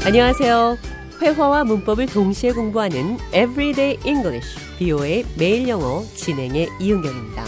안녕하세요. 회화와 문법을 동시에 공부하는 Everyday English, BO의 매일 영어 진행의 이은경입니다.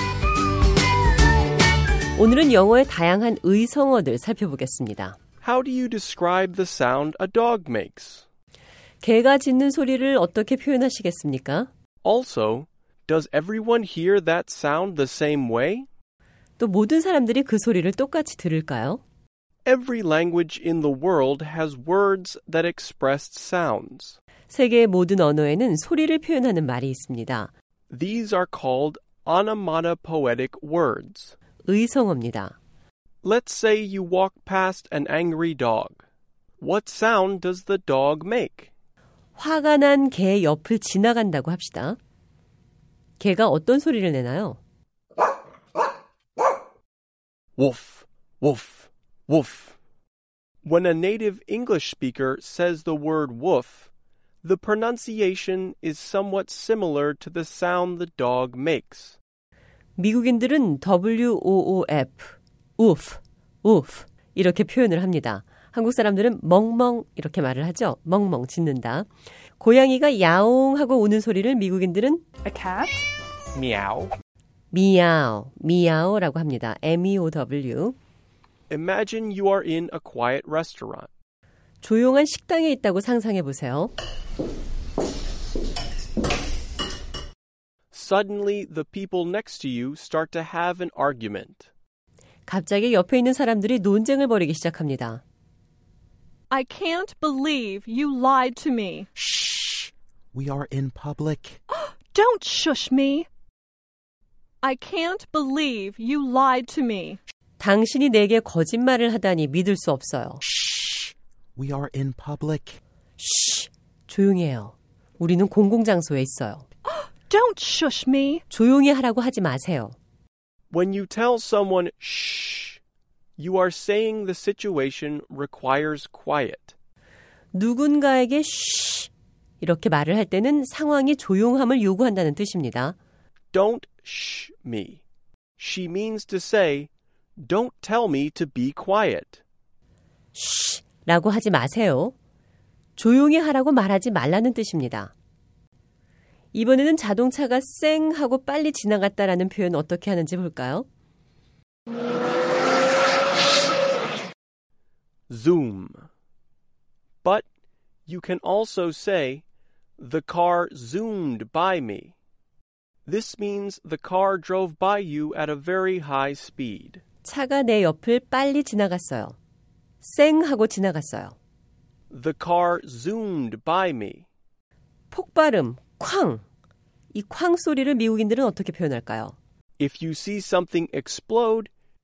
오늘은 영어의 다양한 의성어들 살펴보겠습니다. How do you describe the sound a dog makes? 개가 짖는 소리를 어떻게 표현하시겠습니까? Also, does everyone hear that sound the same way? 또 모든 사람들이 그 소리를 똑같이 들을까요? Every language in the world has words that express sounds. 세계의 모든 언어에는 소리를 표현하는 말이 있습니다. These are called onomatopoetic words. 의성어입니다. Let's say you walk past an angry dog. What sound does the dog make? 화가 난 개 옆을 지나간다고 합시다. 개가 어떤 소리를 내나요? Woof, woof, woof. When a native English speaker says the word woof, the pronunciation is somewhat similar to the sound the dog makes. 미국인들은 WOOF, woof, woof 이렇게 표현을 합니다. 한국 사람들은 멍멍 이렇게 말을 하죠. 멍멍 짖는다. 고양이가 야옹 하고 우는 소리를 미국인들은 A cat? Meow. 미야오, 미야오라고 합니다. MEOW. Imagine you are in a quiet restaurant. 조용한 식당에 있다고 상상해 보세요. Suddenly, the people next to you start to have an argument. 갑자기 옆에 있는 사람들이 논쟁을 벌이기 시작합니다. I can't believe you lied to me. Shh! We are in public. Don't shush me. I can't believe you lied to me. 당신이 내게 거짓말을 하다니 믿을 수 없어요. Shh! We are in public. 쉬, 조용히 해요. 우리는 공공장소에 있어요. Don't shush me. 조용히 하라고 하지 마세요. When you tell someone shh, you are saying the situation requires quiet. 누군가에게 쉬 이렇게 말을 할 때는 상황이 조용함을 요구한다는 뜻입니다. Don't shh me. She means to say, don't tell me to be quiet. 쉬 라고 하지 마세요. 조용히 하라고 말하지 말라는 뜻입니다. 이번에는 자동차가 쌩 하고 빨리 지나갔다라는 표현 어떻게 하는지 볼까요? Zoom. But you can also say, the car zoomed by me. This means the car drove by you at a very high speed. 차가 내 옆을 빨리 지나갔어요. 쌩 하고 지나갔어요. The car zoomed by me. 폭발음, 쾅. 이 쾅 소리를 미국인들은 어떻게 표현할까요? If you see something explode,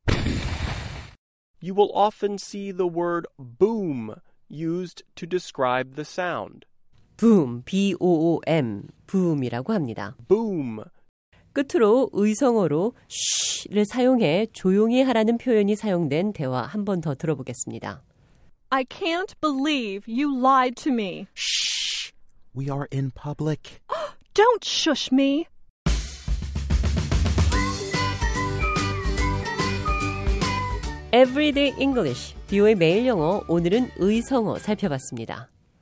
you will often see the word boom used to describe the sound. boom, B-O-O-M, boom이라고 합니다. Boom. 끝으로 의성어로 쉬를 사용해 조용히 하라는 표현이 사용된 대화 한 번 더 들어보겠습니다. I can't believe you lied to me. Shh! We are in public. Don't shush me. Everyday English, BO의 매일 영어, 오늘은 의성어 살펴봤습니다.